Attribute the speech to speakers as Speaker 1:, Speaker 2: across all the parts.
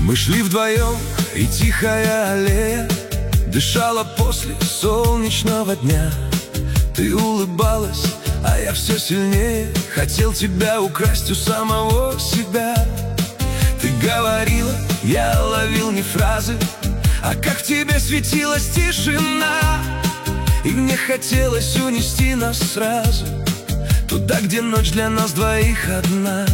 Speaker 1: Мы шли вдвоем, и тихая аллея дышала после солнечного дня. Ты улыбалась, а я все сильнее хотел тебя украсть у самого себя. Ты говорила, я ловил не фразы, а как в тебе светилась тишина. И мне хотелось унести нас сразу туда, где ночь для нас двоих одна.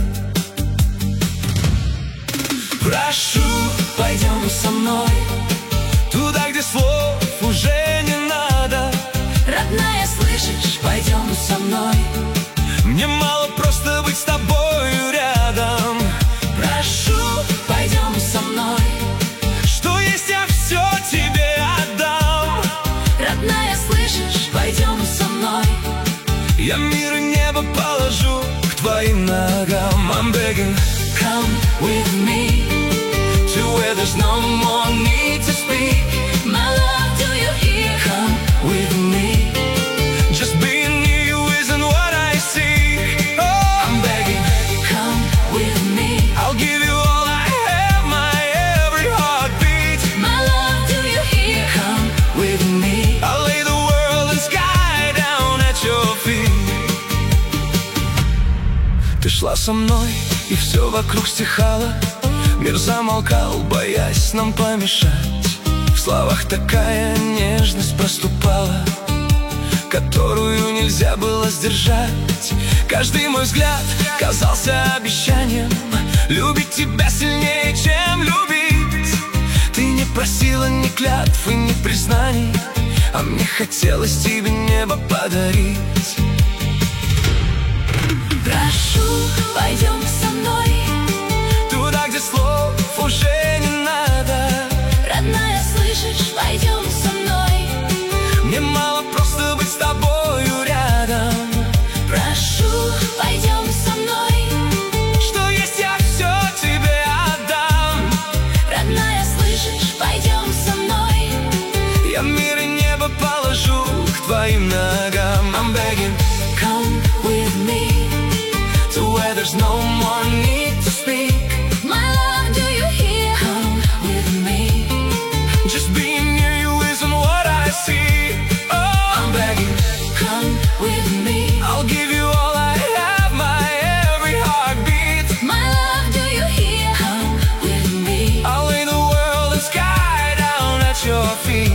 Speaker 1: Прошу, пойдем со мной туда, где слов уже не надо.
Speaker 2: Родная, слышишь, пойдем со мной.
Speaker 1: Мне мало просто быть с тобою рядом.
Speaker 2: Прошу, пойдем со мной.
Speaker 1: Что есть, я все тебе отдам.
Speaker 2: Родная, слышишь, пойдем со мной.
Speaker 1: Я мир и небо положу к твоим ногам. I'm begging,
Speaker 2: come with me
Speaker 1: to where there's no more need to speak.
Speaker 2: My love, do you hear?
Speaker 1: Come with me. Just being near you isn't what I seek. Oh, I'm begging,
Speaker 2: come with me.
Speaker 1: I'll give you all I have, my every heartbeat.
Speaker 2: My love, do you hear?
Speaker 1: Come with me. I'll lay the world and sky down at your feet. Ты шла со мной, и все вокруг стихало. Мир замолкал, боясь нам помешать. В словах такая нежность проступала, которую нельзя было сдержать. Каждый мой взгляд казался обещанием любить тебя сильнее, чем любить. Ты не просила ни клятв и ни признаний, а мне хотелось тебе небо подарить.
Speaker 2: Прошу, пойдем со мной
Speaker 1: туда, где слов уже не надо.
Speaker 2: Родная, слышишь, пойдем со мной.
Speaker 1: Мне мало просто быть с тобою рядом.
Speaker 2: Прошу, пойдем со мной.
Speaker 1: Что есть, я все тебе отдам.
Speaker 2: Родная, слышишь, пойдем со мной.
Speaker 1: Я мир и небо положу к твоим ногам. I'm begging,
Speaker 2: come with me
Speaker 1: to where there's no more need to speak.
Speaker 2: My love, do you hear?
Speaker 1: Come
Speaker 2: with me.
Speaker 1: Just being near you isn't what I see. Oh, I'm begging,
Speaker 2: Come with me.
Speaker 1: I'll give you all I have, my every heartbeat.
Speaker 2: My love, do you hear?
Speaker 1: Come
Speaker 2: with me.
Speaker 1: I'll lay the world and sky down at your feet.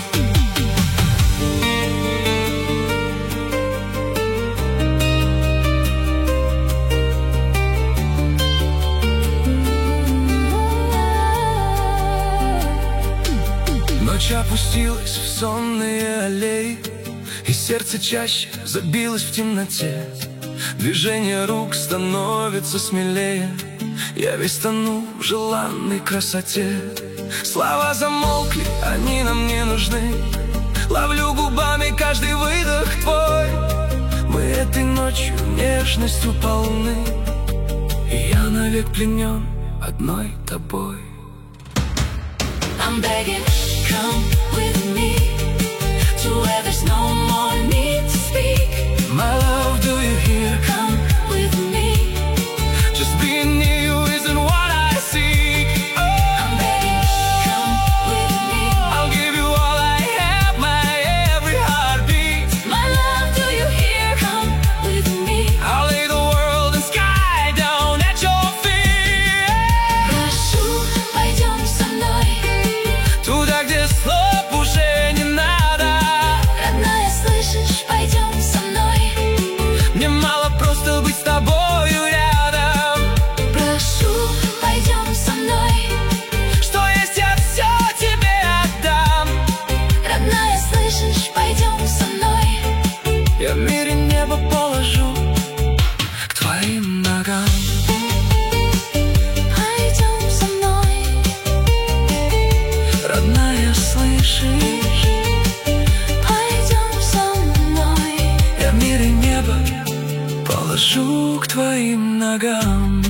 Speaker 1: Ночь опустилась в сонные аллеи, и сердце чаще забилось в темноте. Движение рук становится смелее, я весь тону в желанной красоте. Слова замолкли, они нам не нужны. Ловлю губами каждый выдох твой. Мы этой ночью нежностью полны, и я навек пленен одной тобой.
Speaker 2: I'm begging, come with me to where there's no more need to speak.
Speaker 1: My love, do you hear?
Speaker 2: Come with me.
Speaker 1: Just being near you isn't what I seek. Oh,
Speaker 2: I'm begging, come with me.
Speaker 1: I'll give you all I have, my every heartbeat.
Speaker 2: My love, do you hear? Come with me.
Speaker 1: I'll lay the world and sky down at your feet.
Speaker 2: Прошу, пойдем со мной.
Speaker 1: Туда, где слов уже не надо.
Speaker 2: Родная, слышишь, пойдем со мной.
Speaker 1: Мне мало просто быть с тобою рядом.
Speaker 2: Прошу, пойдем со мной.
Speaker 1: Что есть, я все тебе отдам.
Speaker 2: Родная, слышишь, пойдем со мной.
Speaker 1: Я в мире небо положу к твоим ногам.
Speaker 2: Пойдем со мной.
Speaker 1: Родная, слышишь?
Speaker 2: Пойдем со мной.
Speaker 1: Я в мире небо положу к твоим ногам.